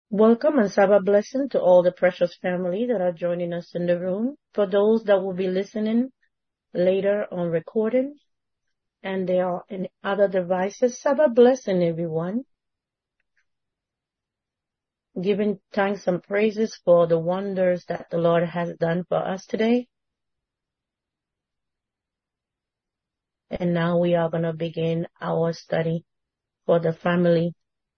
Welcome and Sabbath blessing to all the precious family that are joining us in the room. For those that will be listening later on recording and they are in other devices, Sabbath blessing everyone. Giving thanks and praises for the wonders that the Lord has done for us today. And now we are going to begin our study for the family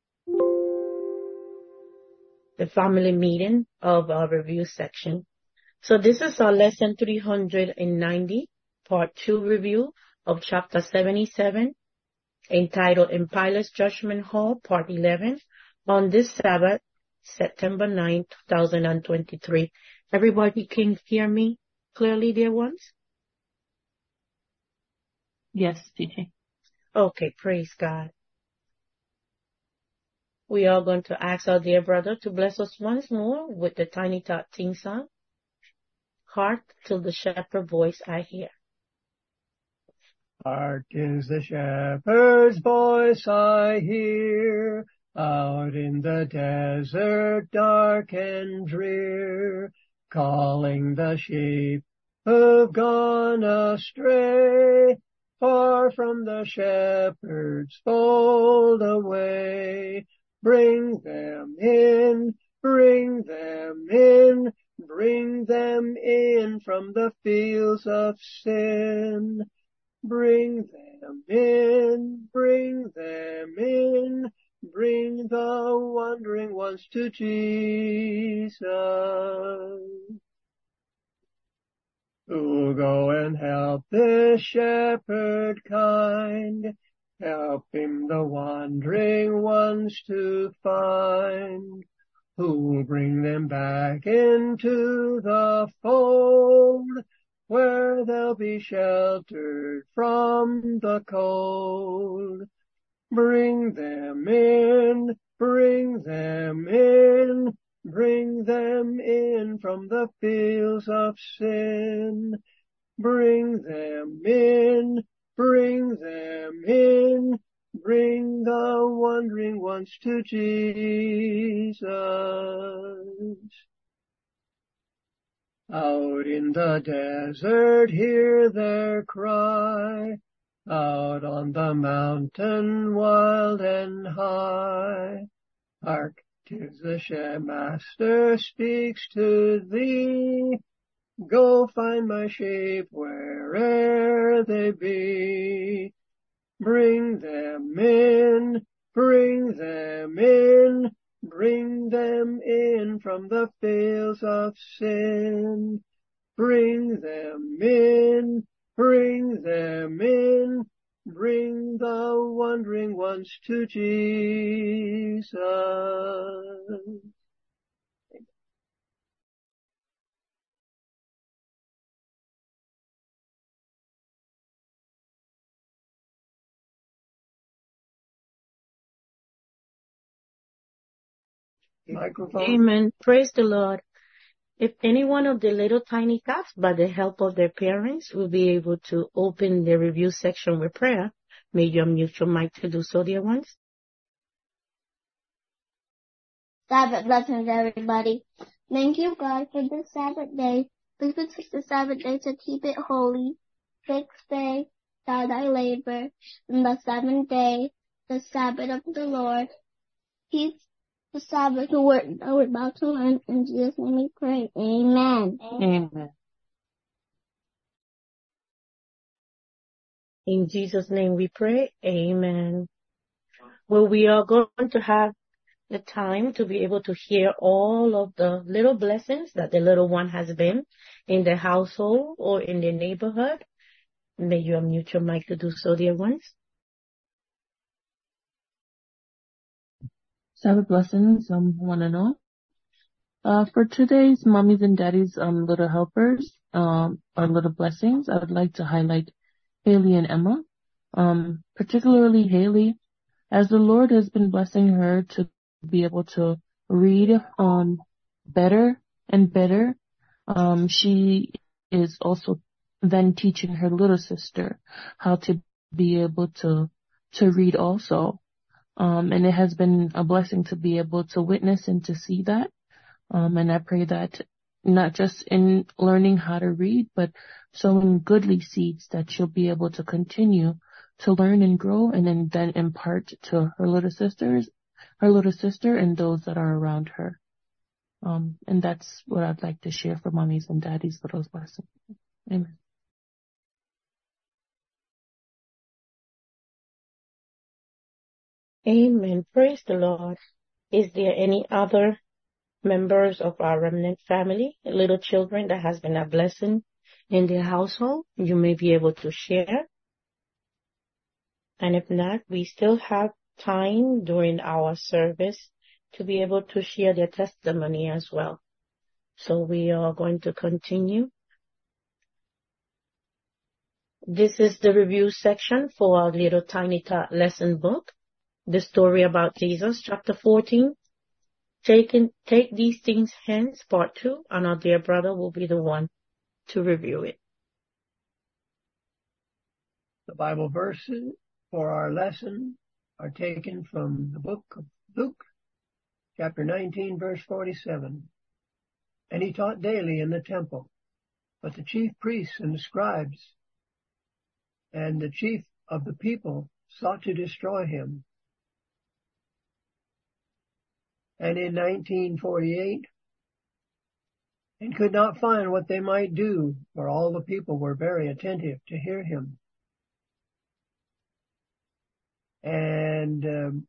meeting of our review section. So this is our lesson 390, part 2 review of chapter 77, entitled In Pilate's Judgment Hall, part 11, on this Sabbath, September 9, 2023. Everybody can hear me clearly, dear ones? Yes, TJ. Okay, praise God. We are going to ask our dear brother to bless us once more with the Tiny Tot theme song. Hark till the shepherd voice I hear. Hark is the shepherd's voice I hear, out in the desert dark and drear, calling the sheep who've gone astray, far from the shepherd's fold away. Bring them in, bring them in, bring them in from the fields of sin. Bring them in, bring them in, bring the wandering ones to Jesus. Who'll go and help this shepherd kind, help him the wandering ones to find, who'll bring them back into the fold, where they'll be sheltered from the cold. Bring them in, bring them in, bring them in from the fields of sin. Bring them in, bring them in, bring the wandering ones to Jesus. Out in the desert hear their cry, out on the mountain wild and high. Hark, 'tis the Master speaks to thee, go find my sheep where'er they be. Bring them in, bring them in, bring them in from the fields of sin. Bring them in, bring them in, bring the wandering ones to Jesus. Microphone. Amen. Praise the Lord. If any one of the little tiny tots, by the help of their parents, will be able to open the review section with prayer, may you unmute your mic to do so, dear ones. Sabbath blessings, everybody. Thank you, God, for this Sabbath day. Please take the Sabbath day to keep it holy. 6th day, thou thy labor, and the 7th day, the Sabbath of the Lord. Keep the Sabbath, the word that we're about to learn. In Jesus' name we pray. Amen. Amen. In Jesus' name we pray. Amen. Well, we are going to have the time to be able to hear all of the little blessings that the little one has been in the household or in the neighborhood. May you unmute your mic to do so, dear ones. Sabbath blessings, one and all. For today's mommies and daddies, little helpers, or little blessings, I would like to highlight Haley and Emma. Particularly Haley, as the Lord has been blessing her to be able to read, better and better. She is also then teaching her little sister how to be able to read also. And it has been a blessing to be able to witness and to see that. And I pray that not just in learning how to read, but sowing goodly seeds that she'll be able to continue to learn and grow and then impart to her little sister and those that are around her. And that's what I'd like to share for Mommy's and Daddy's little blessing. Amen. Amen. Praise the Lord. Is there any other members of our remnant family, little children, that has been a blessing in their household? You may be able to share. And if not, we still have time during our service to be able to share their testimony as well. So we are going to continue. This is the review section for our little tiny tot lesson book. The story about Jesus, chapter 14. Take these things hence, part 2, and our dear brother will be the one to review it. The Bible verses for our lesson are taken from the book of Luke, chapter 19, verse 47. And he taught daily in the temple, but the chief priests and the scribes and the chief of the people sought to destroy him. And in 1948, and could not find what they might do, for all the people were very attentive to hear him. And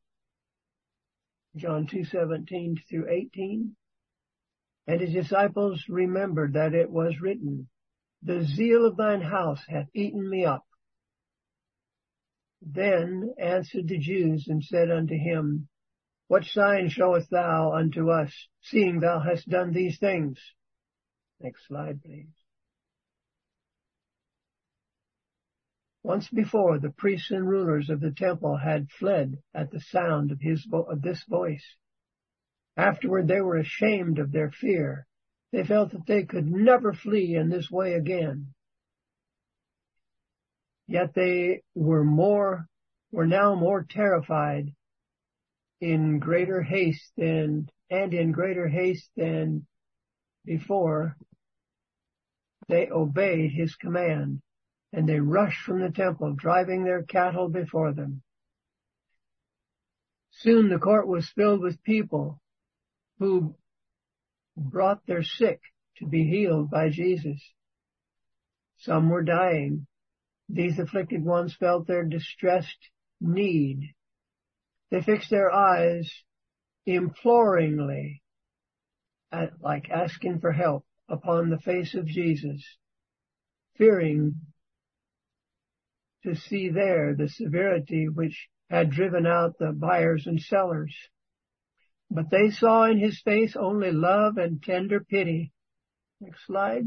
John 2:17 through 18. And his disciples remembered that it was written, the zeal of thine house hath eaten me up. Then answered the Jews and said unto him, what sign showest thou unto us, seeing thou hast done these things? Next slide, please. Once before, the priests and rulers of the temple had fled at the sound of this voice. Afterward, they were ashamed of their fear. They felt that they could never flee in this way again. Yet they were now more terrified in greater haste than before. They obeyed his command, and they rushed from the temple, driving their cattle before them. Soon the court was filled with people who brought their sick to be healed by Jesus. Some were dying. These afflicted ones felt their distressed need. They fixed their eyes imploringly, like asking for help, upon the face of Jesus, fearing to see there the severity which had driven out the buyers and sellers. But they saw in his face only love and tender pity. Next slide.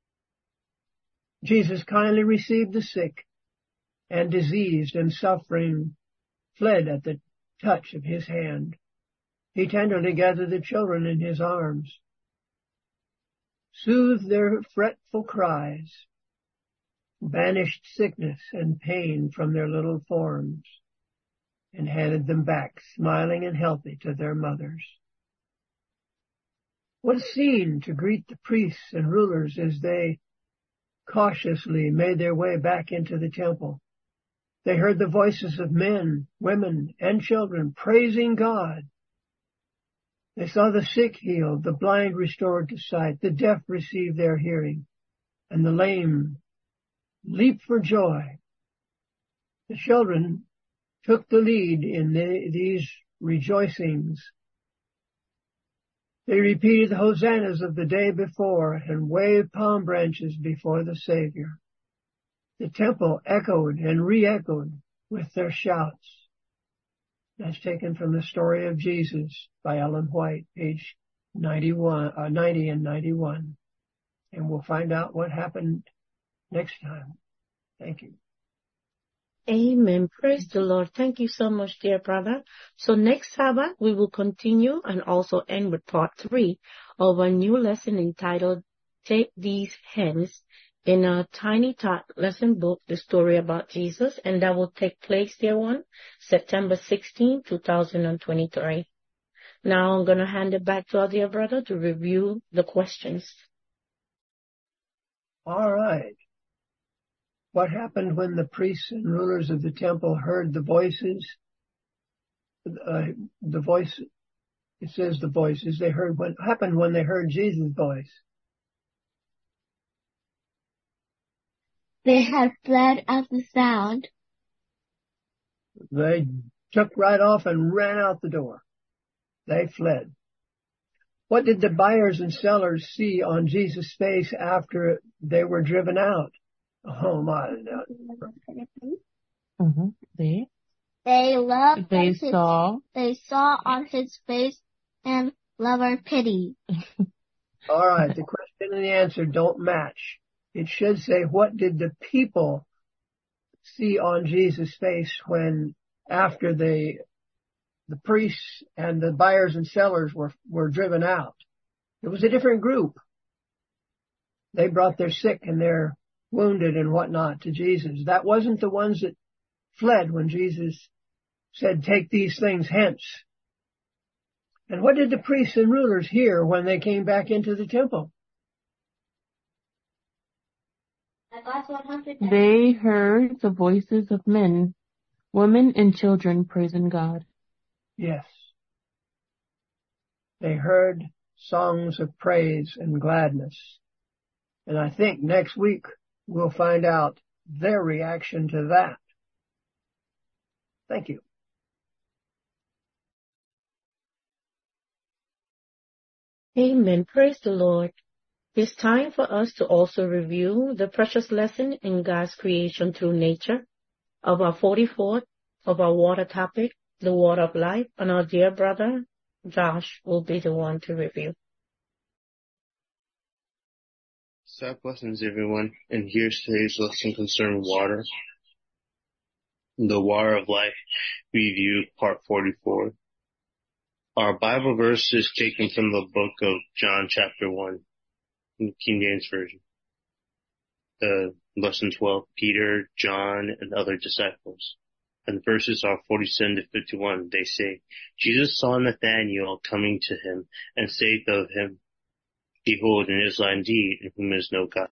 Jesus kindly received the sick, and diseased and suffering fled at the touch of his hand. He tenderly gathered the children in his arms, soothed their fretful cries, banished sickness and pain from their little forms, and handed them back, smiling and healthy, to their mothers. What a scene to greet the priests and rulers as they cautiously made their way back into the temple. They heard the voices of men, women, and children praising God. They saw the sick healed, the blind restored to sight, the deaf receive their hearing, and the lame leap for joy. The children took the lead in these rejoicings. They repeated the hosannas of the day before and waved palm branches before the Savior. The temple echoed and re-echoed with their shouts. That's taken from The Story of Jesus by Ellen White, page 90 and 91. And we'll find out what happened next time. Thank you. Amen. Praise the Lord. Thank you so much, dear brother. So next Sabbath, we will continue and also end with part 3 of a new lesson entitled, Take These Hence, in a Tiny Tot lesson book, the story about Jesus, and that will take place there on September 16, 2023. Now I'm going to hand it back to our dear brother to review the questions. All right. What happened when the priests and rulers of the temple heard the voices? It says the voices they heard. What happened when they heard Jesus' voice? They had fled at the sound. They took right off and ran out the door. They fled. What did the buyers and sellers see on Jesus' face after they were driven out? Oh my! They loved. They saw. They saw on his face and love or pity. All right, the question and the answer don't match. It should say, what did the people see on Jesus' face when after the priests and the buyers and sellers were driven out? It was a different group. They brought their sick and their wounded and whatnot to Jesus. That wasn't the ones that fled when Jesus said, take these things hence. And what did the priests and rulers hear when they came back into the temple? They heard the voices of men, women, and children praising God. Yes. They heard songs of praise and gladness. And I think next week we'll find out their reaction to that. Thank you. Amen. Praise the Lord. It's time for us to also review the precious lesson in God's creation through nature of our 44th of our water topic, the water of life, and our dear brother Josh will be the one to review. So blessings everyone, and here's today's lesson concerning water. The water of life review part 44. Our Bible verse is taken from the book of John chapter 1, in the King James Version. Lesson 12, Peter, John, and other disciples. And the verses are 47 to 51. They say, Jesus saw Nathanael coming to him, and saith of him, Behold, an Israelite indeed, in whom is no God.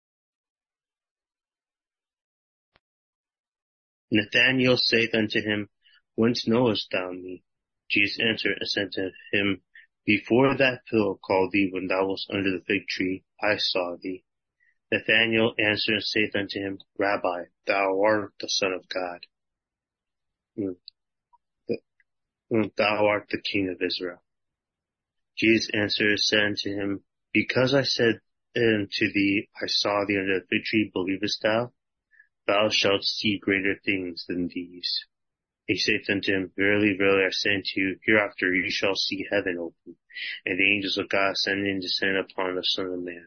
Nathanael saith unto him, Whence knowest thou me? Jesus answered and said to him, Before that Philip called thee, when thou wast under the fig tree, I saw thee. Nathanael answered and saith unto him, Rabbi, thou art the Son of God. Thou art the King of Israel. Jesus answered and said unto him, Because I said unto thee, I saw thee under the fig tree, believest thou? Thou shalt see greater things than these. He saith unto him, Verily, verily, I say unto you, hereafter you shall see heaven open, and the angels of God ascend and descend upon the Son of Man.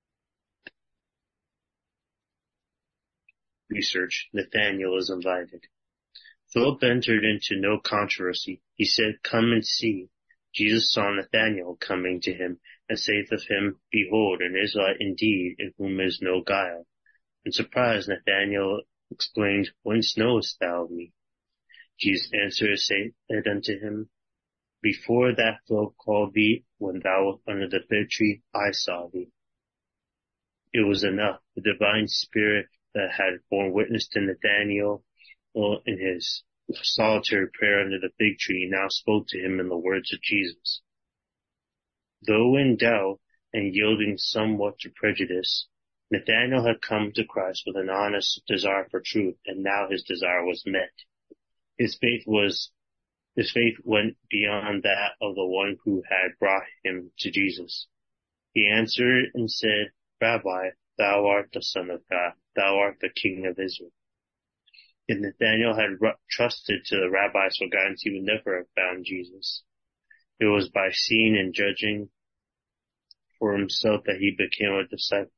Research. Nathanael is invited. Philip entered into no controversy. He said, Come and see. Jesus saw Nathanael coming to him, and saith of him, Behold, an Israelite indeed, in whom is no guile. In surprise, Nathanael exclaimed, Whence knowest thou me? Jesus answered and said unto him, Before that Philip called thee, when thou wast under the fig tree, I saw thee. It was enough. The divine spirit that had borne witness to Nathanael in his solitary prayer under the fig tree now spoke to him in the words of Jesus. Though in doubt and yielding somewhat to prejudice, Nathanael had come to Christ with an honest desire for truth, and now his desire was met. His faith went beyond that of the one who had brought him to Jesus. He answered and said, Rabbi, thou art the Son of God, thou art the King of Israel. If Nathanael had trusted to the rabbis for guidance, he would never have found Jesus. It was by seeing and judging for himself that he became a disciple.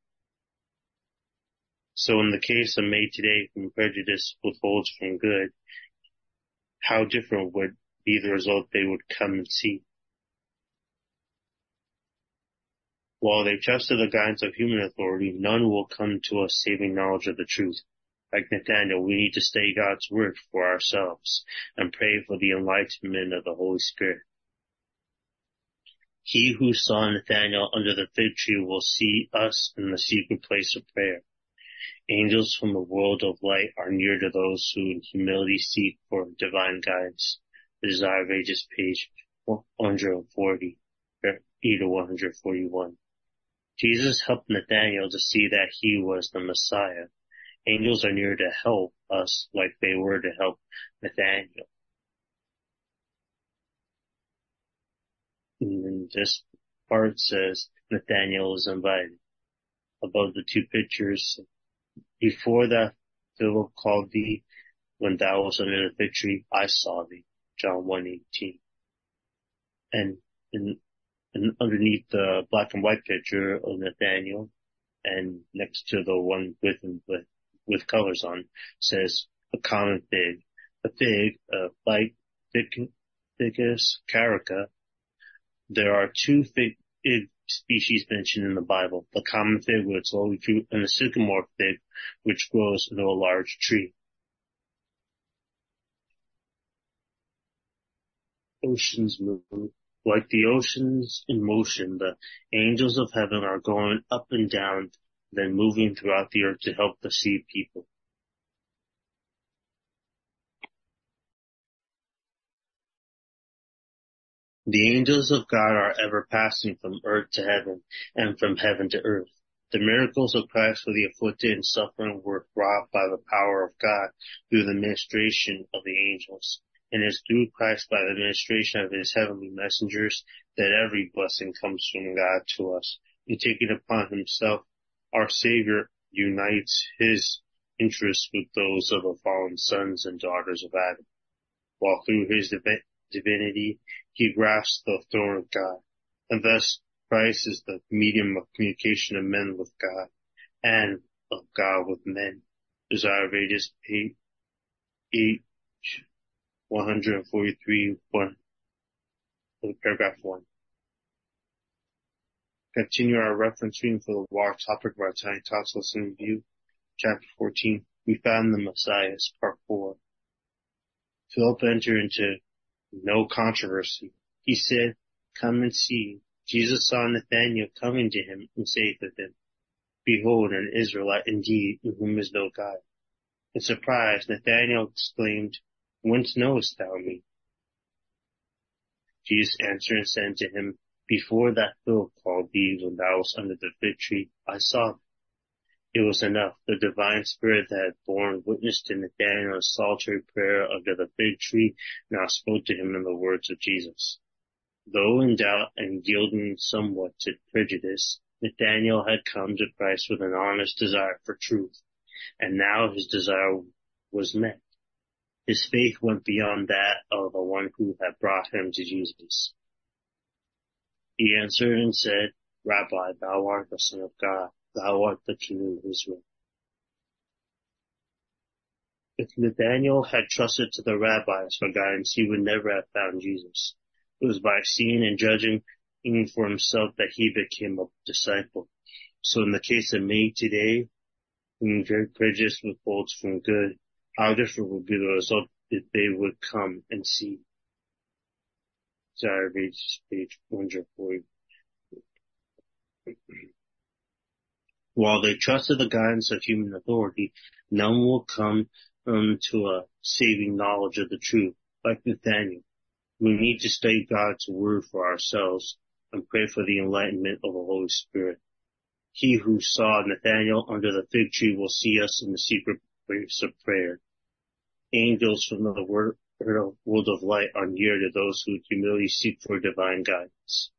So in the case of made today, whom prejudice withholds from good, how different would be the result they would come and see? While they trusted the guidance of human authority, none will come to a saving knowledge of the truth. Like Nathanael, we need to study God's word for ourselves and pray for the enlightenment of the Holy Spirit. He who saw Nathanael under the fig tree will see us in the secret place of prayer. Angels from the world of light are near to those who in humility seek for divine guidance. The Desire of Ages, page 140, 8 to 141. Jesus helped Nathanael to see that he was the Messiah. Angels are near to help us like they were to help Nathanael. And this part says Nathanael is invited. Above the two pictures, before that Philip called thee, when thou wast under the fig tree, I saw thee. John 1:18. And underneath the black and white picture of Nathanael, and next to the one with colors on, says a common fig. A fig, like Ficus carica. There are two fig species mentioned in the Bible: the common fig with its lowly fruit, and the sycamore fig, which grows into a large tree. Oceans move. Like the oceans in motion, the angels of heaven are going up and down, then moving throughout the earth to help the sea people. The angels of God are ever passing from earth to heaven and from heaven to earth. The miracles of Christ for the afflicted and suffering were wrought by the power of God through the ministration of the angels. And it is through Christ by the administration of his heavenly messengers that every blessing comes from God to us. In taking upon himself, our Savior unites his interests with those of the fallen sons and daughters of Adam, while through his divinity he grasps the throne of God. And thus Christ is the medium of communication of men with God and of God with men. Desire of Ages, page 143, paragraph 1. Continue our reference reading for the war topic of our tiny talks lesson review. Chapter 14. We found the Messiah, part 4. Philip entered into no controversy. He said, come and see. Jesus saw Nathanael coming to him and said to him, behold, an Israelite indeed, in whom is no guile. In surprise, Nathanael exclaimed, whence knowest thou me? Jesus answered and said to him, before that Philip called thee, when thou wast under the fig tree, I saw thee. It was enough. The divine spirit that had borne witness to Nathanael's solitary prayer under the fig tree now spoke to him in the words of Jesus. Though in doubt and yielding somewhat to prejudice, Nathanael had come to Christ with an honest desire for truth, and now his desire was met. His faith went beyond that of the one who had brought him to Jesus. He answered and said, Rabbi, thou art the Son of God, thou art the King of Israel. If Nathanael had trusted to the rabbis for guidance, he would never have found Jesus. It was by seeing and judging for himself that he became a disciple. So in the case of many today, whom very prejudice withholds from good, how different would be the result if they would come and see. Desire of Ages, page 140. While they trusted the guidance of human authority, none will come to a saving knowledge of the truth, like Nathanael. We need to study God's word for ourselves and pray for the enlightenment of the Holy Spirit. He who saw Nathanael under the fig tree will see us in the secret place of prayer. Angels from the world of light are near to those who humility seek for divine guidance.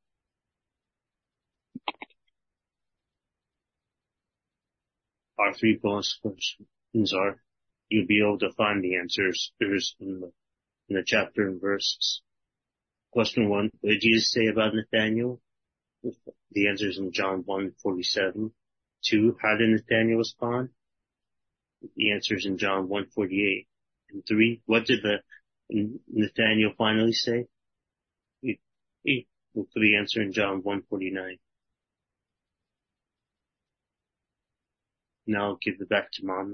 Our 3 bonus questions are, you'll be able to find the answers in the chapter and verses. Question 1, what did Jesus say about Nathanael? The answer is in John 1:47. 2, how did Nathanael respond? The answer is in John 1:48. And 3, what did Nathanael finally say? Look for the answer in John 1:49. Now I'll give it back to Mama.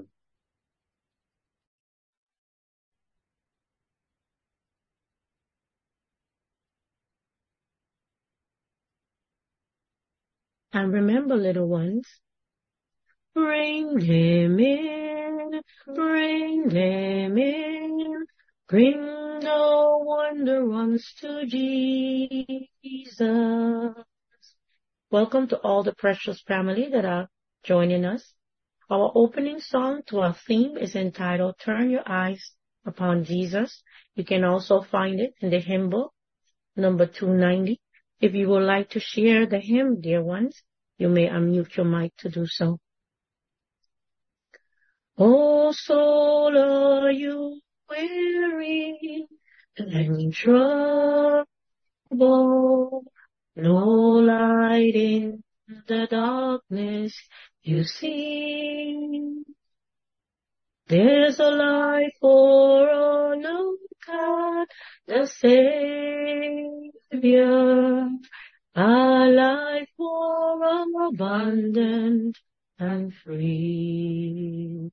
And remember, little ones, bring him in, bring him in, bring the wonder ones to Jesus. Welcome to all the precious family that are joining us. Our opening song to our theme is entitled, Turn Your Eyes Upon Jesus. You can also find it in the hymn book, number 290. If you would like to share the hymn, dear ones, you may unmute your mic to do so. Oh, soul, are you weary and troubled? No light in the darkness you see. There's a light for all, oh God, the Savior. A life more abundant and free.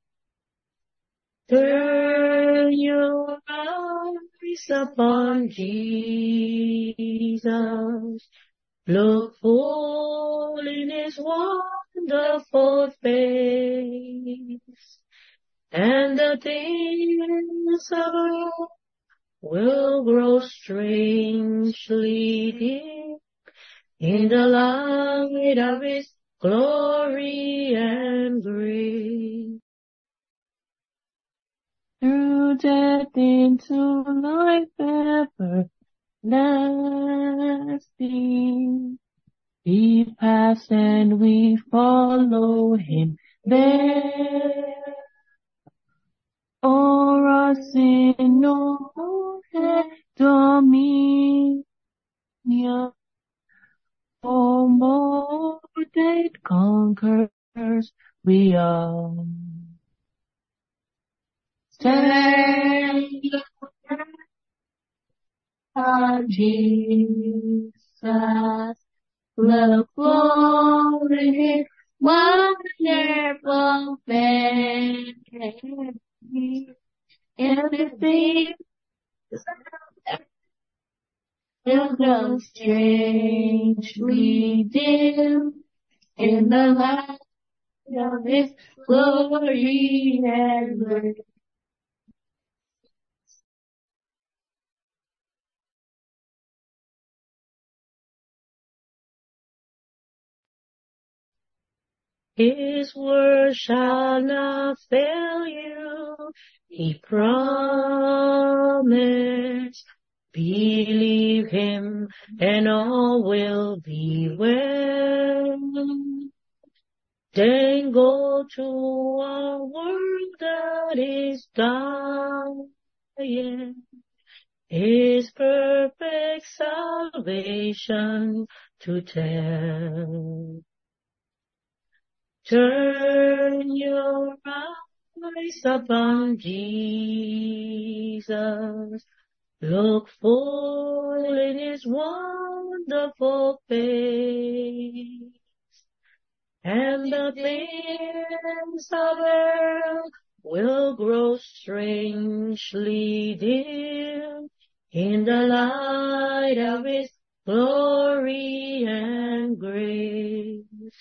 Turn your eyes upon Jesus. Look full in his wonderful face. And the things of earth will grow strangely dim in the light of his glory and grace. Through death into life everlasting, we pass and we follow him there. O'er our sin, no dominion. Oh, more than conquerors we are. Stand on Jesus, look for his wonderful face. Everything will grow strangely dim in the light of his glory and grace. His word shall not fail you, he promised. Believe him and all will be well. Then go to a world that is dying, his perfect salvation to tell. Turn your eyes upon Jesus. Look full in his wonderful face. And the things of earth will grow strangely dim in the light of his glory and grace.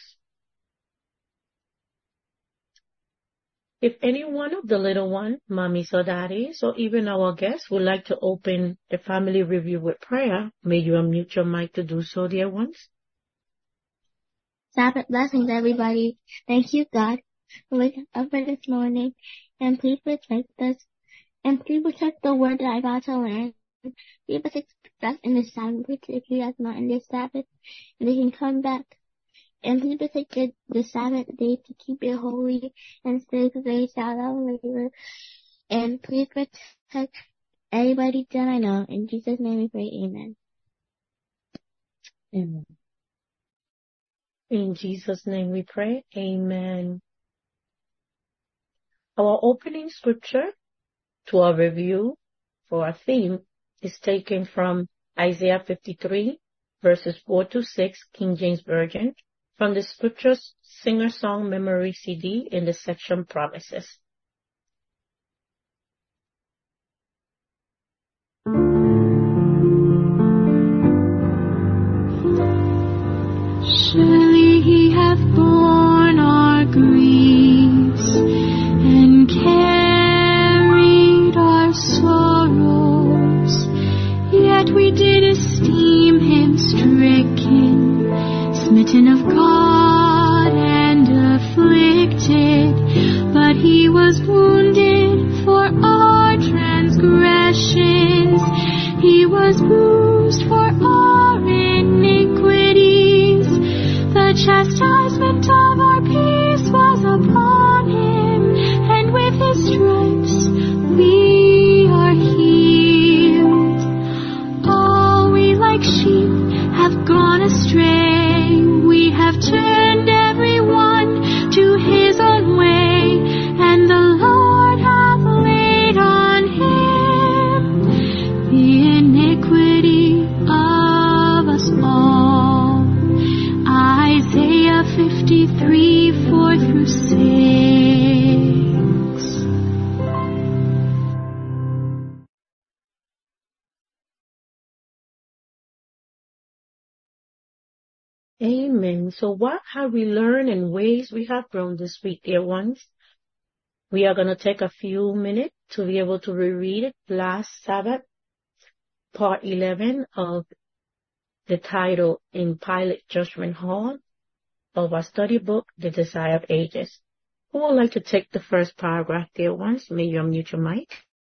If any one of the little one, mommies or daddies, or even our guests would like to open the family review with prayer, may you unmute your mic to do so, dear ones. Sabbath blessings, everybody. Thank you, God, for waking up for this morning. And please protect us. And please protect the word that I got to learn. Keep us expressed in this Sabbath, particularly as not in this Sabbath. And they can come back. And please protect the Sabbath day to keep it holy and stay today, shout out later. And please protect everybody that I know. In Jesus' name we pray, amen. Amen. In Jesus' name we pray, amen. Our opening scripture to our review for our theme is taken from Isaiah 53, verses 4 to 6, King James Version, from the Scriptures Singer-Song Memory CD in the section Promises. Surely he hath borne our griefs and carried our sorrows, yet we did esteem him stricken, smitten of God and afflicted, but he was wounded for our transgressions, he was bruised for our iniquities. The chastisement of our peace was upon him, and with his stripes we are healed. All we like sheep have gone astray, we have turned every one to his own way, and the Lord hath laid on him the iniquity of us all. Isaiah 53, 4 through 6. Amen. So what have we learned and ways we have grown this week, dear ones? We are going to take a few minutes to be able to reread last Sabbath, part 11 of the title in Pilate Judgment Hall of our study book, The Desire of Ages. Who would like to take the first paragraph, dear ones? May you unmute your mic.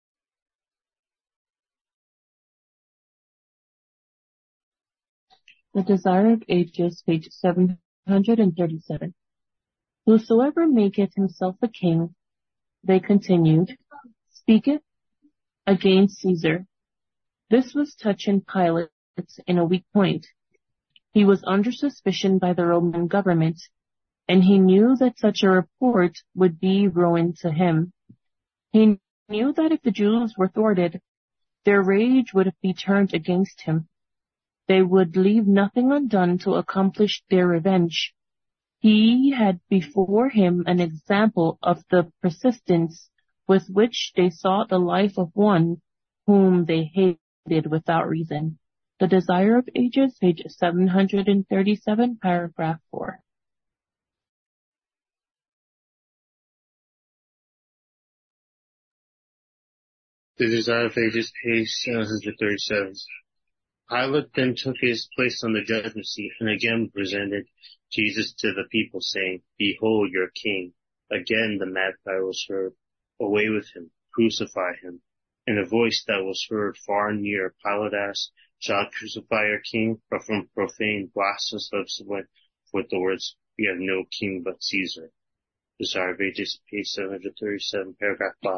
The Desire of Ages, page 737. Whosoever maketh himself a king, they continued, speaketh against Caesar. This was touching Pilate in a weak point. He was under suspicion by the Roman government, and he knew that such a report would be ruin to him. He knew that if the Jews were thwarted, their rage would be turned against him. They would leave nothing undone to accomplish their revenge. He had before him an example of the persistence with which they sought the life of one whom they hated without reason. The Desire of Ages, page 737, paragraph 4. The Desire of Ages, page 737. Pilate then took his place on the judgment seat and again presented Jesus to the people, saying, Behold your king. Again the mad cry was heard, Away with him, crucify him. In a voice that was heard far and near, Pilate asked, Shall I crucify your king? But from profane, blasphemous lips went forth the words, We have no king but Caesar. Desire of Ages, page 737, paragraph 5.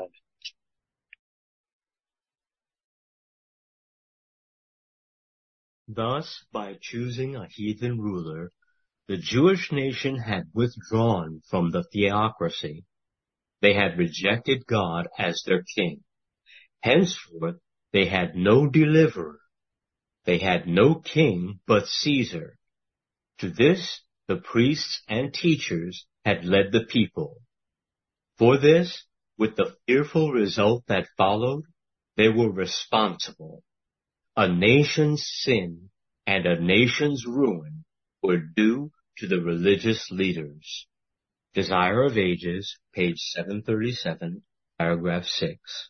Thus, by choosing a heathen ruler, the Jewish nation had withdrawn from the theocracy. They had rejected God as their king. Henceforth, they had no deliverer. They had no king but Caesar. To this, the priests and teachers had led the people. For this, with the fearful result that followed, they were responsible. A nation's sin and a nation's ruin were due to the religious leaders. Desire of Ages, page 737, paragraph 6.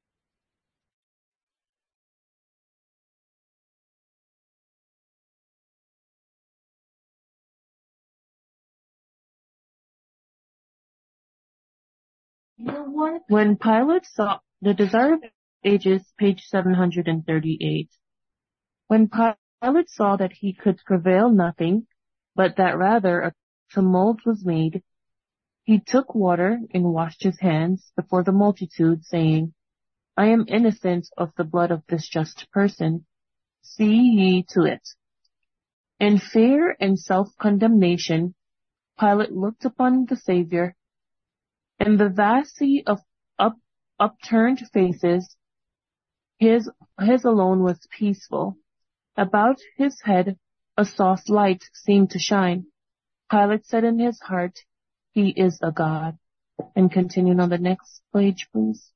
When Pilate saw the Desire of Ages, page 738. When Pilate saw that he could prevail nothing, but that rather a tumult was made, he took water and washed his hands before the multitude, saying, I am innocent of the blood of this just person. See ye to it. In fear and self-condemnation, Pilate looked upon the Savior. In the vast sea of upturned faces, his alone was peaceful. About his head a soft light seemed to shine. Pilate said in his heart, "He is a god." And continuing on the next page, please.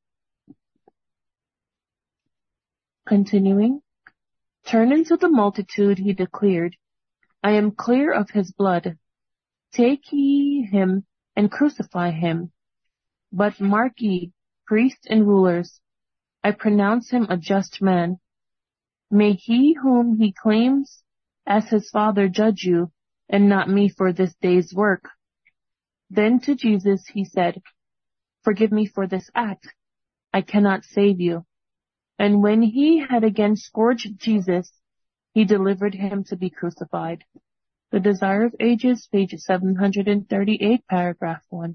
Continuing. Turning to the multitude, he declared, "I am clear of his blood. Take ye him and crucify him. But mark ye, priests and rulers, I pronounce him a just man. May he whom he claims as his father judge you, and not me for this day's work." Then to Jesus he said, "Forgive me for this act. I cannot save you." And when he had again scourged Jesus, he delivered him to be crucified. The Desire of Ages, page 738, paragraph 1.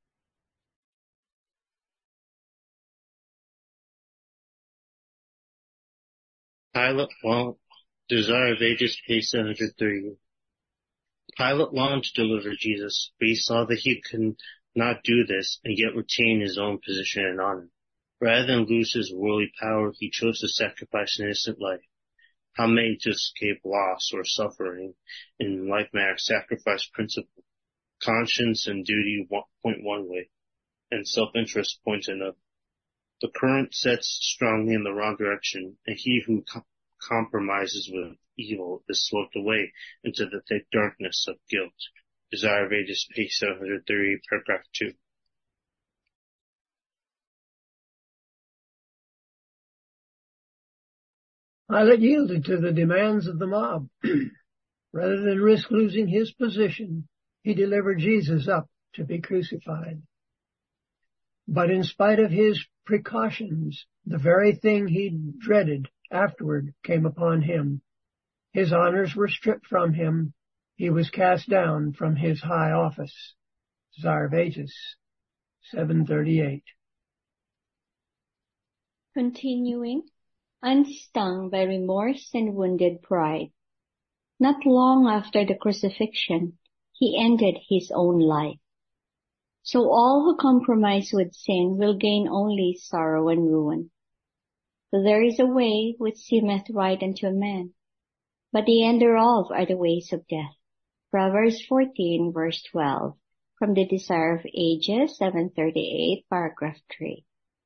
Desire of Ages, page 738. Pilate longed to deliver Jesus, but he saw that he could not do this and yet retain his own position and honor. Rather than lose his worldly power, he chose to sacrifice an innocent life. How many to escape loss or suffering in like manner sacrifice principle? Conscience and duty point one way, and self-interest points another. The current sets strongly in the wrong direction, and he who compromises with evil is swept away into the thick darkness of guilt. Desire of Ages, page 730, paragraph 2. Pilate yielded to the demands of the mob. Rather than risk losing his position, he delivered Jesus up to be crucified. But in spite of his precautions, the very thing he dreaded afterward came upon him. His honors were stripped from him. He was cast down from his high office. Desire of Ages, 738. Continuing, unstung by remorse and wounded pride. Not long after the crucifixion, he ended his own life. So all who compromise with sin will gain only sorrow and ruin. For there is a way which seemeth right unto a man, but the end thereof are the ways of death. Proverbs 14, verse 12, from the Desire of Ages, 738, paragraph 3.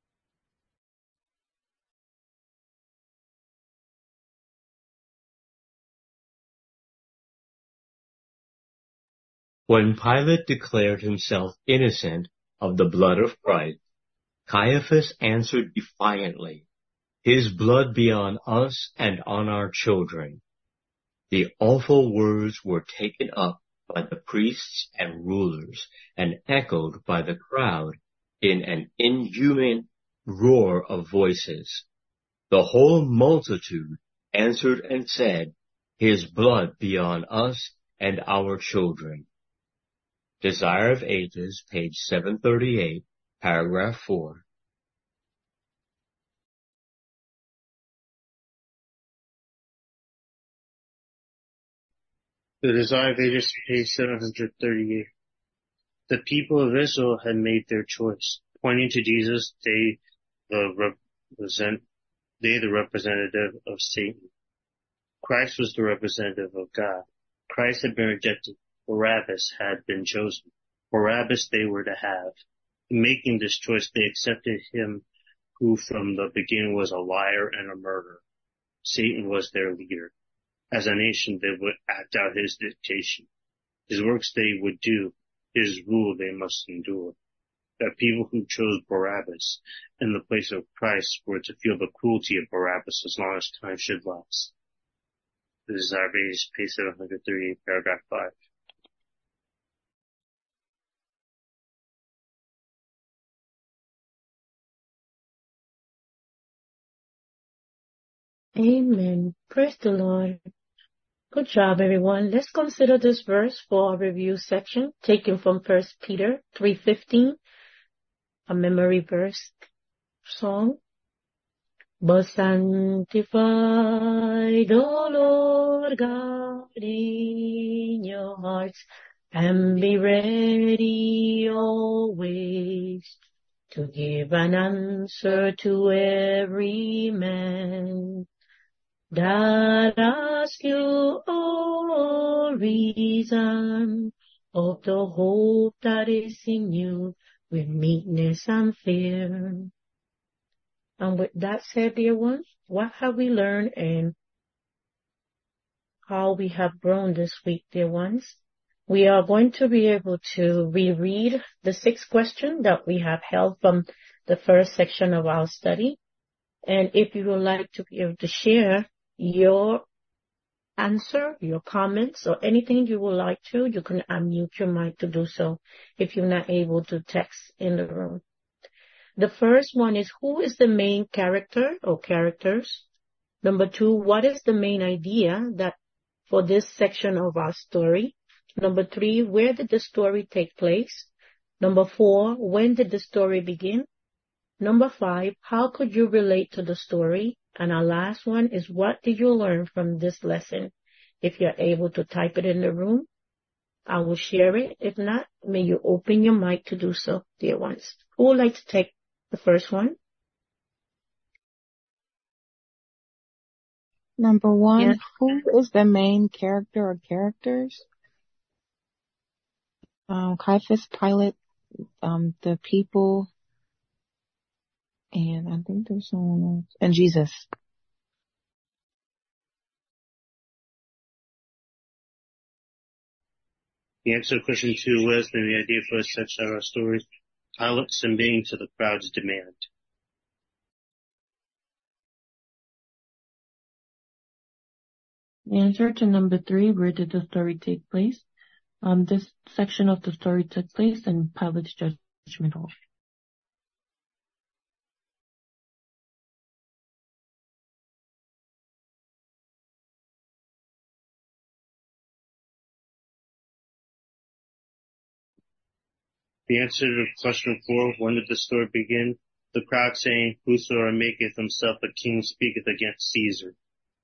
When Pilate declared himself innocent of the blood of Christ, Caiaphas answered defiantly, "His blood be on us and on our children." The awful words were taken up by the priests and rulers and echoed by the crowd in an inhuman roar of voices. The whole multitude answered and said, "His blood be on us and our children." Desire of Ages, page 738, paragraph 4. The Desire of Ages, page 738. The people of Israel had made their choice. Pointing to Jesus, they the representative of Satan. Christ was the representative of God. Christ had been rejected. Barabbas had been chosen. Barabbas they were to have. In making this choice, they accepted him who from the beginning was a liar and a murderer. Satan was their leader. As a nation, they would act out his dictation. His works they would do, his rule they must endure. The people who chose Barabbas in the place of Christ were to feel the cruelty of Barabbas as long as time should last. The Desire of Ages, page 738, paragraph 5. Amen. Praise the Lord. Good job, everyone. Let's consider this verse for our review section, taken from 1 Peter 3:15, a memory verse song. But sanctify the Lord God in your hearts, and be ready always to give an answer to every man that asks you all reason of the hope that is in you with meekness and fear. And with that said, dear ones, what have we learned and how we have grown this week, dear ones? We are going to be able to reread the 6 questions that we have held from the first section of our study. And if you would like to be able to share your answer, your comments, or anything you would like to, you can unmute your mic to do so if you're not able to text in the room. The first one is, who is the main character or characters? Number 2, what is the main idea that for this section of our story? Number 3, where did the story take place? Number 4, when did the story begin? Number 5, how could you relate to the story? And our last one is, what did you learn from this lesson? If you're able to type it in the room, I will share it. If not, may you open your mic to do so, dear ones. Who would like to take the first one? Number 1, Yes. who is the main character or characters? Caiaphas, Pilate, the people, and I think there's someone else, and Jesus. The answer to question 2 was the idea for a section of our story, Pilate submitting to the crowd's demand. The answer to number 3, where did the story take place? This section of the story took place in Pilate's judgment hall. The answer to question 4, when did the story begin? The crowd saying, whosoever maketh himself a king speaketh against Caesar.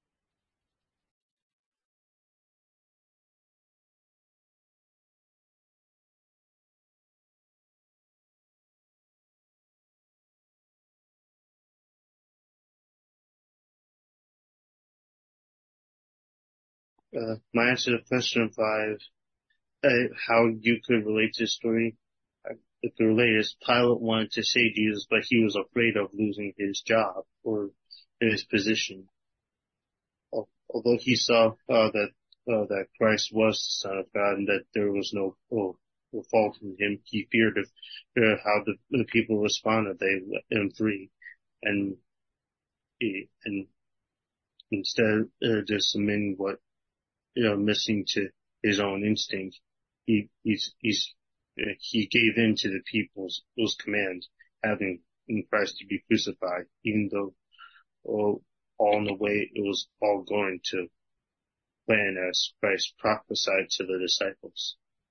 My answer to question 5, how you could relate to the story, if the relate is Pilate wanted to save Jesus, but he was afraid of losing his job or his position. Although he saw that Christ was the Son of God and that there was no fault in him, he feared how the people responded. They let him free, and instead just submitting missing to his own instinct, he gave in to the people's commands, having Christ to be crucified, even though all in the way it was all going to plan as Christ prophesied to the disciples.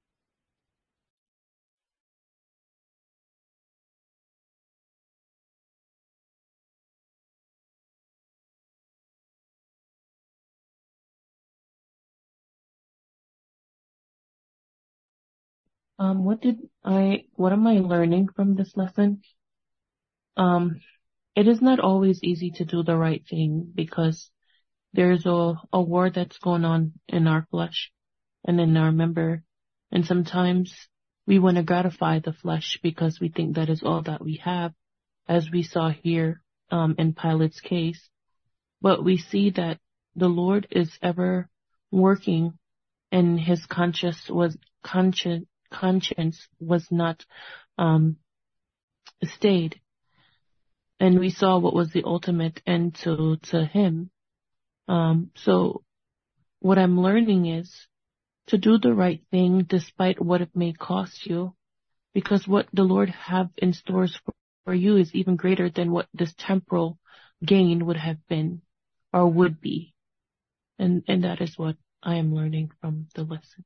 What am I learning from this lesson? It is not always easy to do the right thing because there's a war that's going on in our flesh and in our member. And sometimes we want to gratify the flesh because we think that is all that we have, as we saw here, in Pilate's case. But we see that the Lord is ever working and his conscience was not, stayed. And we saw what was the ultimate end to him. So what I'm learning is to do the right thing despite what it may cost you, because what the Lord have in stores for you is even greater than what this temporal gain would have been or would be. And that is what I am learning from the lesson.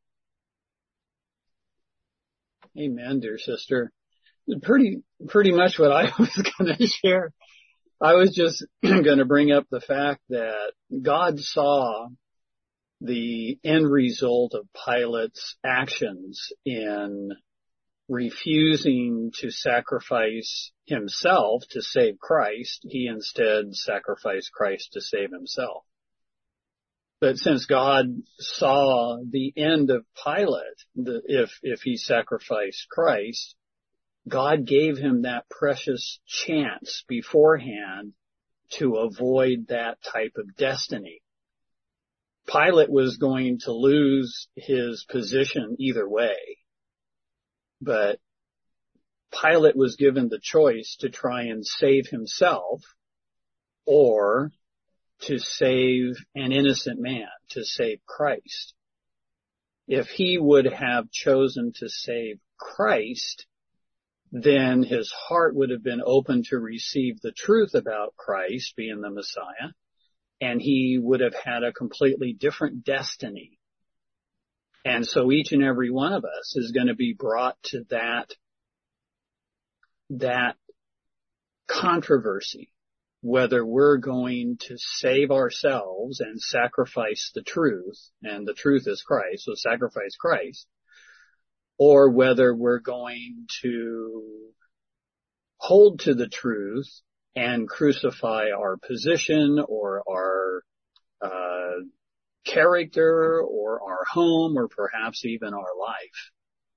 Amen, dear sister. Pretty much what I was going to share. I was just going to bring up the fact that God saw the end result of Pilate's actions in refusing to sacrifice himself to save Christ. He instead sacrificed Christ to save himself. But since God saw the end of Pilate, if he sacrificed Christ, God gave him that precious chance beforehand to avoid that type of destiny. Pilate was going to lose his position either way, but Pilate was given the choice to try and save himself or to save an innocent man, to save Christ. If he would have chosen to save Christ, then his heart would have been open to receive the truth about Christ being the Messiah, and he would have had a completely different destiny. And so each and every one of us is going to be brought to that controversy, whether we're going to save ourselves and sacrifice the truth, and the truth is Christ, so sacrifice Christ, or whether we're going to hold to the truth and crucify our position or our character or our home or perhaps even our life.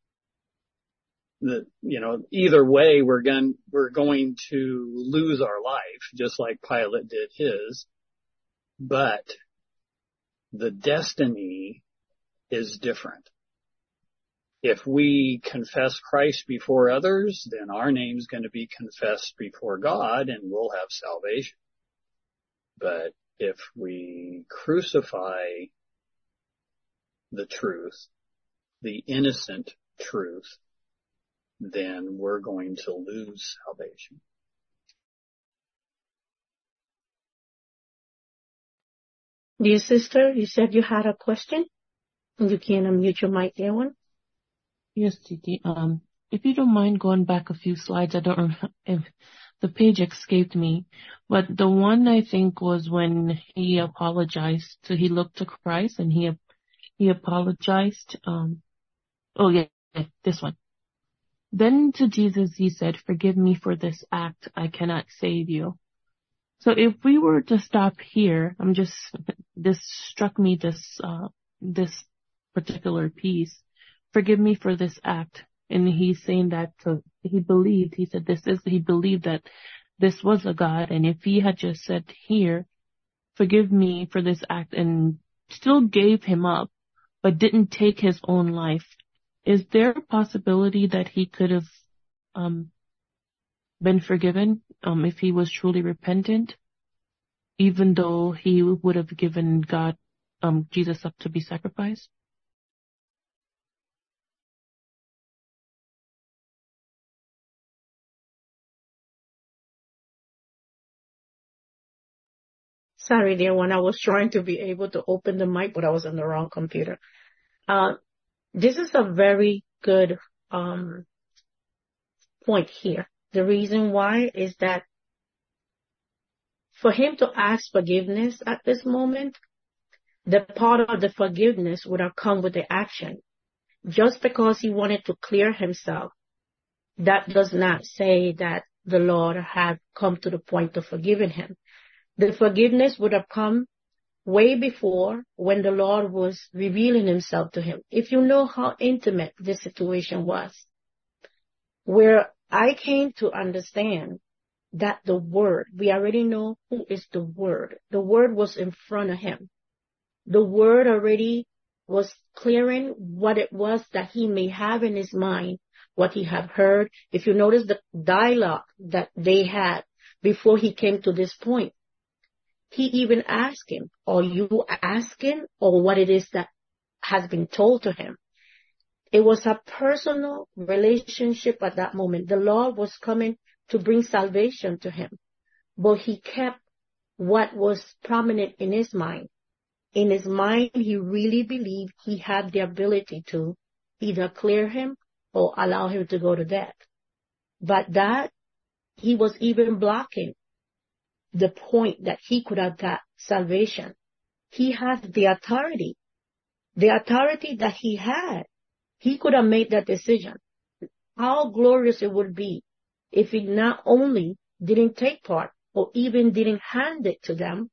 Either way, we're going to lose our life, just like Pilate did his, but the destiny is different. If we confess Christ before others, then our name's going to be confessed before God and we'll have salvation. But if we crucify the truth, the innocent truth, then we're going to lose salvation. Dear sister, you said you had a question? You can unmute your mic there, one. Yes, Titi. If you don't mind going back a few slides, I don't remember if the page escaped me, but the one I think was when he apologized. So he looked to Christ and he apologized. This one. Then to Jesus he said, "Forgive me for this act. I cannot save you." So if we were to stop here, this struck me, this particular piece. Forgive me for this act. And he's saying that he believed that this was a God. And if he had just said here, forgive me for this act, and still gave him up, but didn't take his own life, is there a possibility that he could have been forgiven if he was truly repentant, even though he would have given God, Jesus up to be sacrificed? Sorry, dear one. I was trying to be able to open the mic, but I was on the wrong computer. This is a very good point here. The reason why is that for him to ask forgiveness at this moment, the part of the forgiveness would have come with the action. Just because he wanted to clear himself, that does not say that the Lord had come to the point of forgiving him. The forgiveness would have come way before, when the Lord was revealing himself to him. If you know how intimate this situation was, where I came to understand that the Word, we already know who is the Word. The Word was in front of him. The Word already was clearing what it was that he may have in his mind, what he had heard. If you notice the dialogue that they had before he came to this point, he even asked him, are you asking, or what it is that has been told to him? It was a personal relationship at that moment. The Lord was coming to bring salvation to him, but he kept what was prominent in his mind. In his mind, he really believed he had the ability to either clear him or allow him to go to death. But that, he was even blocking the point that he could have got salvation. He had the authority that he had. He could have made that decision. How glorious it would be if he not only didn't take part or even didn't hand it to them,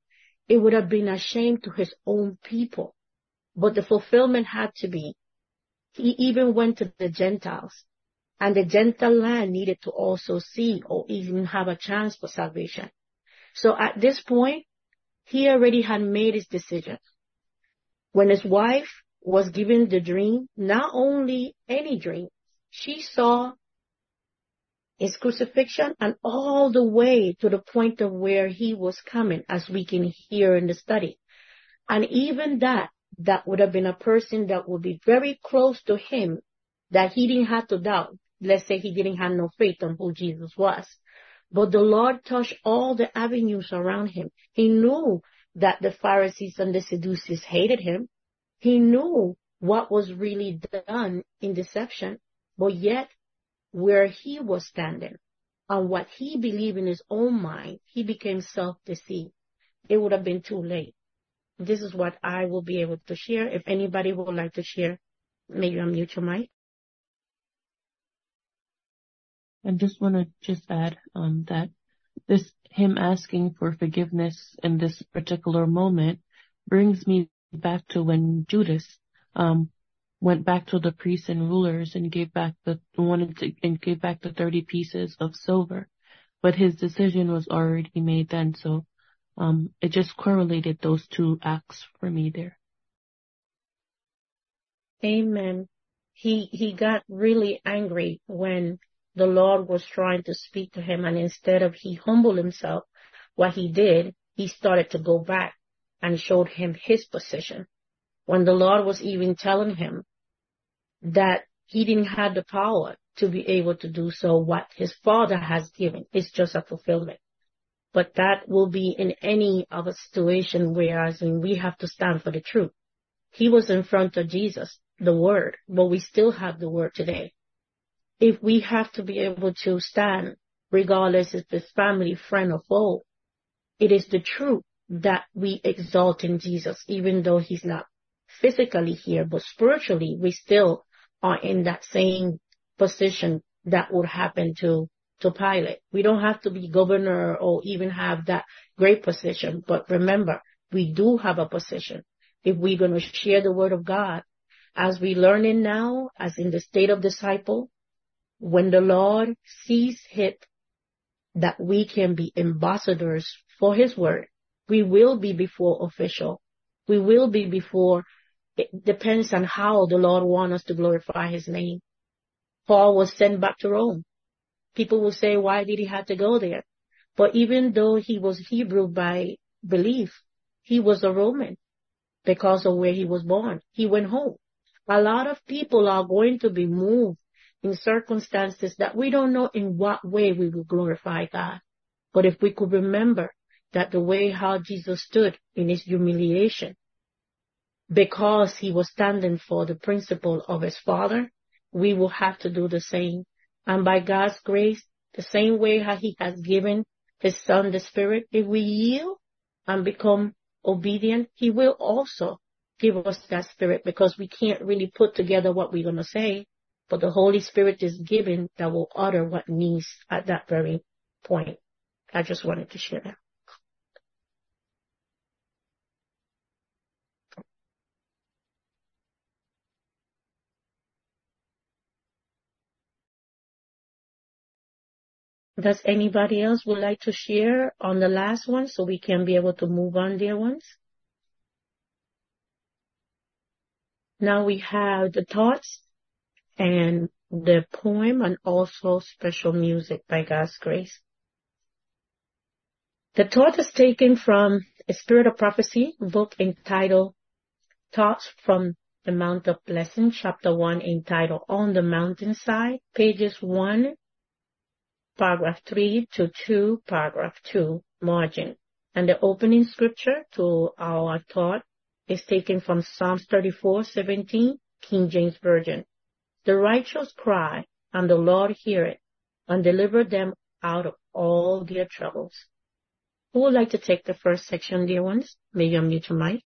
it would have been a shame to his own people. But the fulfillment had to be, he even went to the Gentiles, and the Gentile land needed to also see or even have a chance for salvation. So at this point, he already had made his decision. When his wife was given the dream, not only any dream, she saw his crucifixion and all the way to the point of where he was coming, as we can hear in the study. And even that would have been a person that would be very close to him, that he didn't have to doubt. Let's say he didn't have no faith on who Jesus was. But the Lord touched all the avenues around him. He knew that the Pharisees and the Sadducees hated him. He knew what was really done in deception, but yet where he was standing and what he believed in his own mind, he became self-deceived. It would have been too late. This is what I will be able to share. If anybody would like to share, maybe unmute your mic. I just want to add that him asking for forgiveness in this particular moment brings me back to when Judas went back to the priests and rulers and gave back the 30 pieces of silver, but his decision was already made then. So it just correlated those two acts for me there. Amen. He got really angry when the Lord was trying to speak to him, and instead of he humbled himself, what he did, he started to go back and showed him his position. When the Lord was even telling him that he didn't have the power to be able to do so, what his Father has given is just a fulfillment. But that will be in any other situation, whereas we have to stand for the truth. He was in front of Jesus, the Word, but we still have the Word today. If we have to be able to stand, regardless if it's family, friend, or foe, it is the truth that we exalt in Jesus, even though he's not physically here, but spiritually, we still are in that same position that would happen to Pilate. We don't have to be governor or even have that great position, but remember, we do have a position. If we're going to share the word of God, as we learn it now, as in the state of disciple, when the Lord sees it that we can be ambassadors for his word, we will be before official. We will be before, it depends on how the Lord wants us to glorify his name. Paul was sent back to Rome. People will say, why did he have to go there? But even though he was Hebrew by belief, he was a Roman because of where he was born. He went home. A lot of people are going to be moved in circumstances that we don't know in what way we will glorify God. But if we could remember that the way how Jesus stood in his humiliation, because he was standing for the principle of his Father, we will have to do the same. And by God's grace, the same way how he has given his Son the Spirit, if we yield and become obedient, he will also give us that Spirit, because we can't really put together what we're going to say, but the Holy Spirit is given that will utter what needs at that very point. I just wanted to share that. Does anybody else would like to share on the last one so we can be able to move on, dear ones? Now we have the thoughts and the poem and also special music by God's grace. The thought is taken from A Spirit of Prophecy, book entitled Thoughts from the Mount of Blessing, chapter 1, entitled On the Mountainside, pages 1, paragraph 3 to 2, paragraph 2, margin. And the opening scripture to our thought is taken from Psalms 34:17, King James Version. The righteous cry, and the Lord heareth, and deliver them out of all their troubles. Who would like to take the first section, dear ones? May you unmute your mic.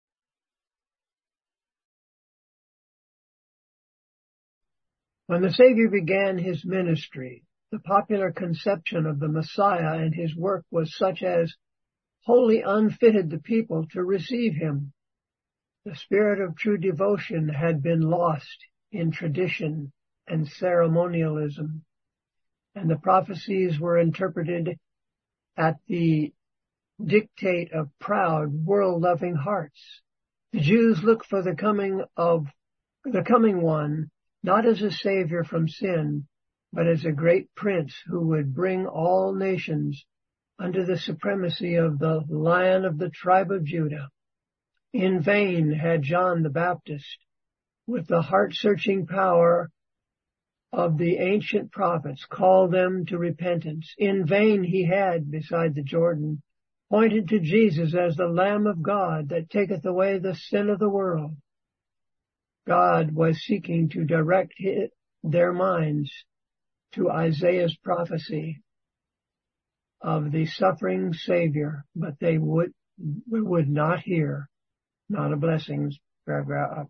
When the Savior began his ministry, the popular conception of the Messiah and his work was such as wholly unfitted the people to receive him. The spirit of true devotion had been lost in tradition and ceremonialism, and the prophecies were interpreted at the dictate of proud, world-loving hearts. The Jews looked for the coming one, not as a savior from sin, but as a great prince who would bring all nations under the supremacy of the Lion of the tribe of Judah. In vain had John the Baptist, with the heart-searching power of the ancient prophets, called them to repentance. In vain he had, beside the Jordan, pointed to Jesus as the Lamb of God that taketh away the sin of the world. God was seeking to direct their minds to Isaiah's prophecy of the suffering Savior, but they would not hear. Not a blessings, paragraph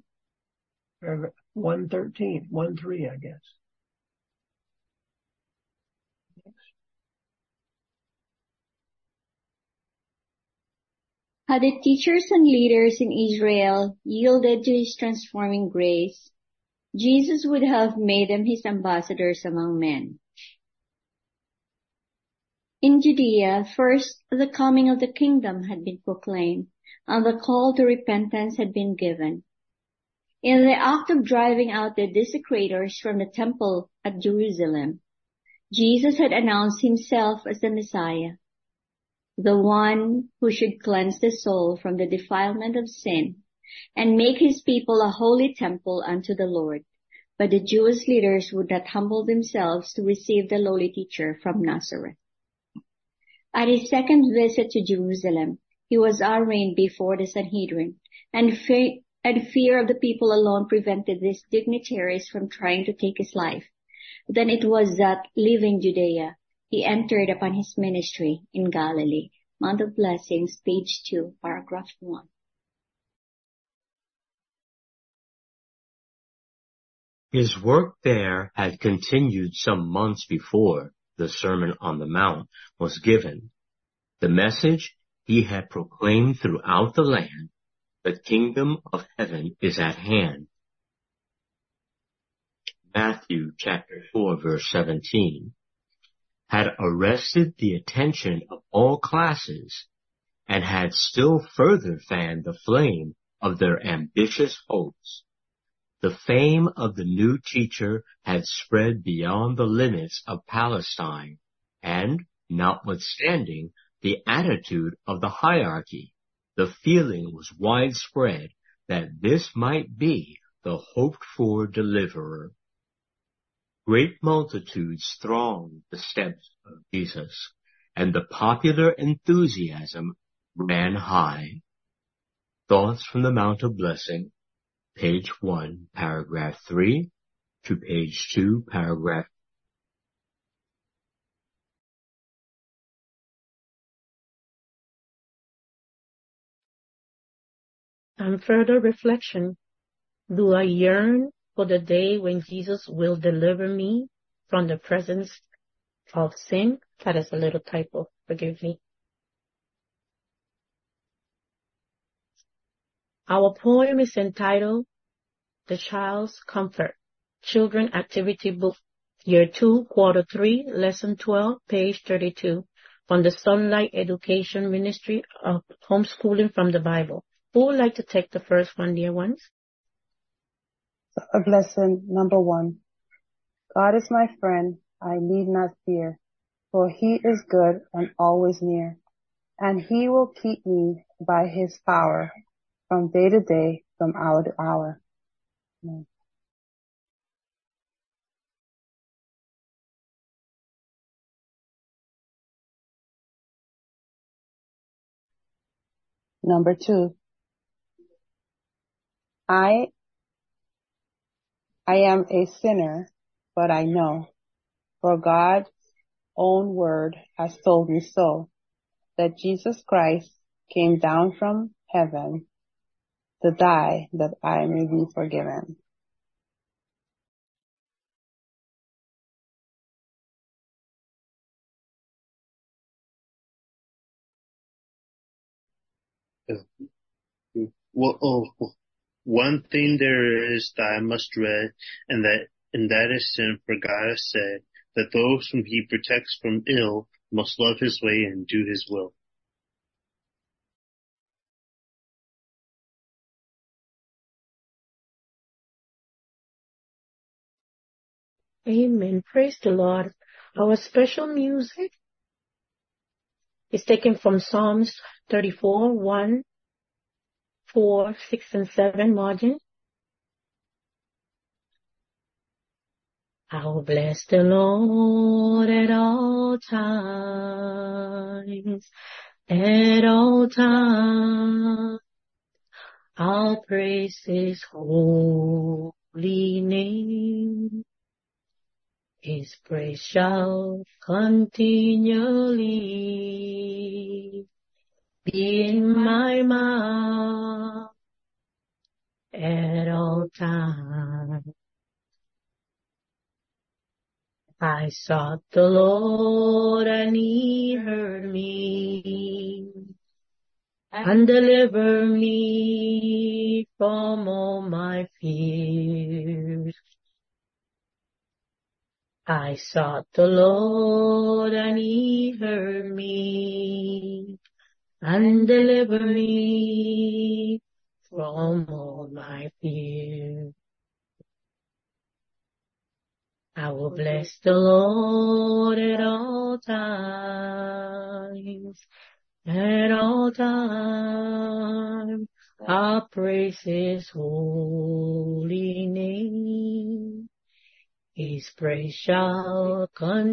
113, 1-3, I guess. Had the teachers and leaders in Israel yielded to his transforming grace, Jesus would have made them his ambassadors among men. In Judea, first the coming of the kingdom had been proclaimed, and the call to repentance had been given. In the act of driving out the desecrators from the temple at Jerusalem, Jesus had announced himself as the Messiah, the one who should cleanse the soul from the defilement of sin and make his people a holy temple unto the Lord. But the Jewish leaders would not humble themselves to receive the lowly teacher from Nazareth. At his second visit to Jerusalem, he was arraigned before the Sanhedrin, and fear of the people alone prevented these dignitaries from trying to take his life. Then it was that, leaving Judea, he entered upon his ministry in Galilee. Mount of Blessings, page 2, paragraph 1. His work there had continued some months before the Sermon on the Mount was given. The message he had proclaimed throughout the land, the kingdom of heaven is at hand. Matthew chapter 4 verse 17 had arrested the attention of all classes and had still further fanned the flame of their ambitious hopes. The fame of the new teacher had spread beyond the limits of Palestine, and, notwithstanding the attitude of the hierarchy, the feeling was widespread that this might be the hoped-for deliverer. Great multitudes thronged the steps of Jesus, and the popular enthusiasm ran high. Thoughts from the Mount of Blessing, page 1, paragraph 3, to page 2, paragraph. On further reflection, do I yearn for the day when Jesus will deliver me from the presence of sin? That is a little typo, forgive me. Our poem is entitled The Child's Comfort, Children Activity Book, Year 2, Quarter 3, Lesson 12, page 32, from the Sunlight Education Ministry of Homeschooling from the Bible. Who would like to take the first one, dear ones? A lesson number 1. God is my friend, I need not fear, for he is good and always near, and he will keep me by his power from day to day, from hour to hour. Amen. Number 2. I am a sinner, but I know, for God's own word has told me so, that Jesus Christ came down from heaven to die that I may be forgiven. One thing there is that I must dread, and that is sin, for God has said that those whom he protects from ill must love his way and do his will. Amen. Praise the Lord. Our special music is taken from Psalms 34, 1, 4, 6, and 7 margin. I will bless the Lord at all times. At all times, I'll praise his holy name. His praise shall continually be in my mouth at all times. I sought the Lord and he heard me and delivered me from all my fears. I sought the Lord and he heard me and delivered me from all my fears. I will bless the Lord at all times. At all times, I'll praise his holy name. His praise shall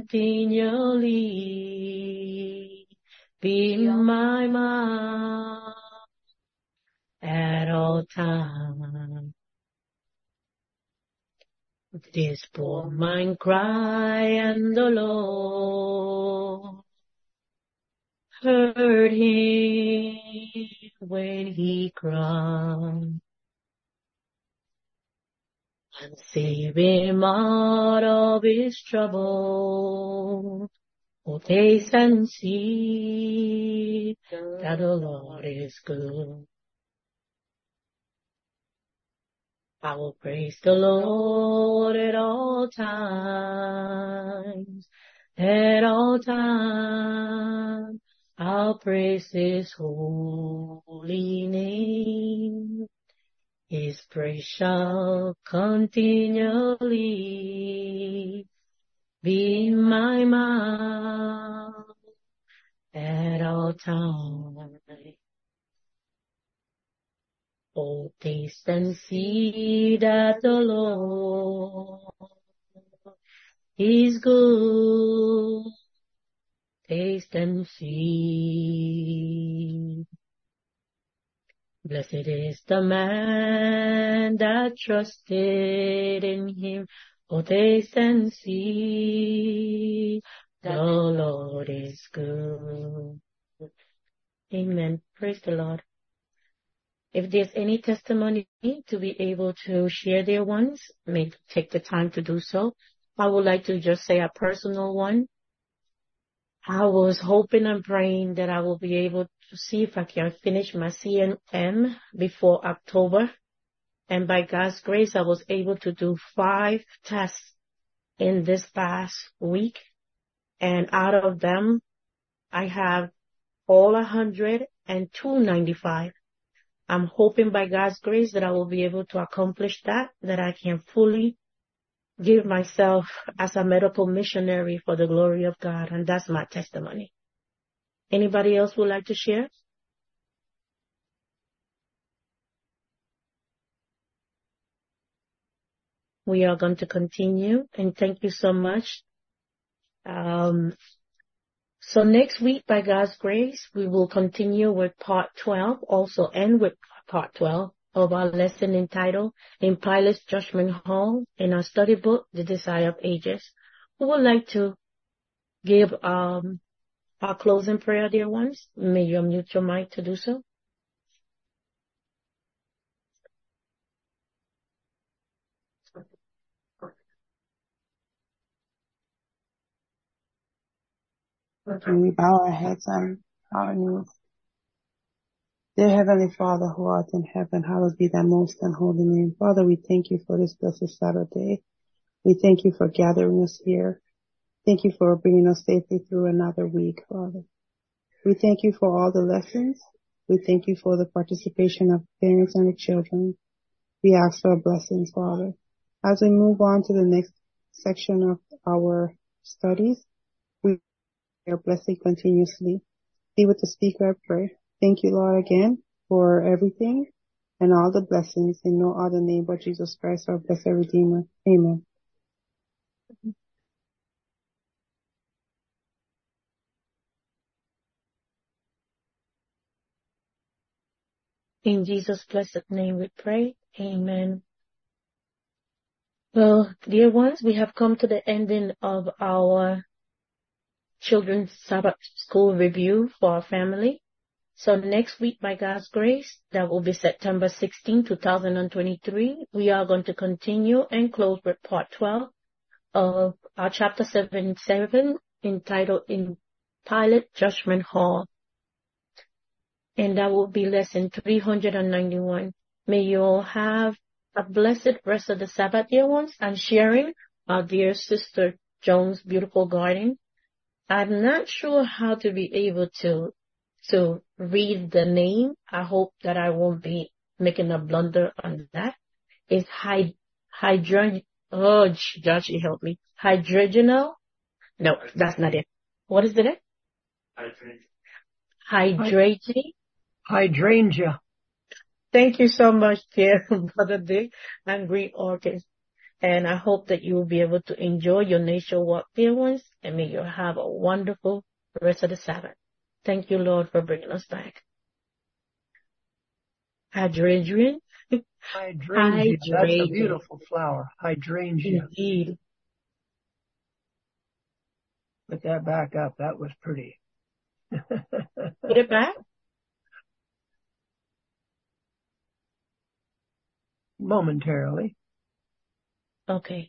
continually be in my mouth at all times. This poor man cry, and the Lord heard him when he cried, and saved him out of his trouble. Oh, taste and see that the Lord is good. I will praise the Lord at all times. At all times, I'll praise his holy name. His praise shall continually be in my mouth at all times. Oh, taste and see that the Lord is good. Taste and see. Blessed is the man that trusted in him. Oh, taste and see the Lord is good. Amen. Praise the Lord. If there's any testimony to be able to share their ones, may take the time to do so. I would like to just say a personal one. I was hoping and praying that I will be able to see if I can finish my CNM before October. And by God's grace, I was able to do 5 tests in this past week. And out of them, I have all 100 and 295. I'm hoping by God's grace that I will be able to accomplish that I can fully give myself as a medical missionary for the glory of God. And that's my testimony. Anybody else would like to share? We are going to continue, and thank you so much. So next week, by God's grace, we will continue with part 12, also end with part 12 of our lesson entitled In Pilate's Judgment Hall in our study book, The Desire of Ages. We would like to give our closing prayer, dear ones. May you unmute your mic to do so. Can we bow our heads on our knees? Dear Heavenly Father who art in heaven, hallowed be thy most and holy name. Father, we thank you for this blessed Saturday. We thank you for gathering us here. Thank you for bringing us safely through another week, Father. We thank you for all the lessons. We thank you for the participation of parents and the children. We ask for blessings, Father. As we move on to the next section of our studies, we pray your blessing continuously. Be with the speaker, I pray. Thank you, Lord, again for everything and all the blessings in no other name but Jesus Christ, our blessed Redeemer. Amen. In Jesus' blessed name we pray. Amen. Well, dear ones, we have come to the ending of our Children's Sabbath School review for our family. So next week, by God's grace, that will be September 16, 2023, we are going to continue and close with part 12 of our chapter 77 entitled In Pilate Judgment Hall. And that will be lesson 391. May you all have a blessed rest of the Sabbath, dear ones, and sharing our dear sister Joan's beautiful garden. I'm not sure how to be able to read the name. I hope that I won't be making a blunder on that. It's Josh, you help me. Hydrogenal? No, that's not it. What is the name? Hydrangea. Thank you so much, dear Brother Dick and Green Orchid. And I hope that you will be able to enjoy your nature walk, dear ones, and may you have a wonderful rest of the Sabbath. Thank you, Lord, for bringing us back. Hydrangea. Hydrangea. That's a beautiful flower. Hydrangea. Indeed. Put that back up. That was pretty. Put it back? Momentarily. Okay.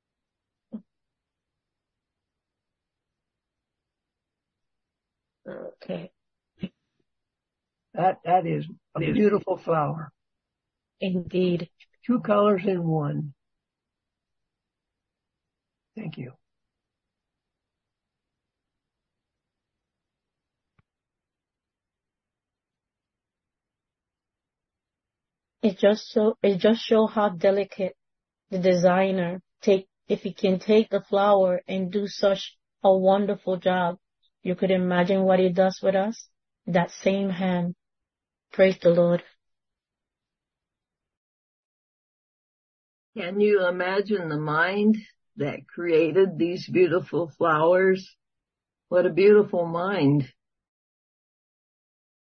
Okay. That is a beautiful flower. Indeed. 2 colors in one. Thank you. It just show how delicate the designer if he can take the flower and do such a wonderful job. You could imagine what he does with us. That same hand. Praise the Lord. Can you imagine the mind that created these beautiful flowers? What a beautiful mind.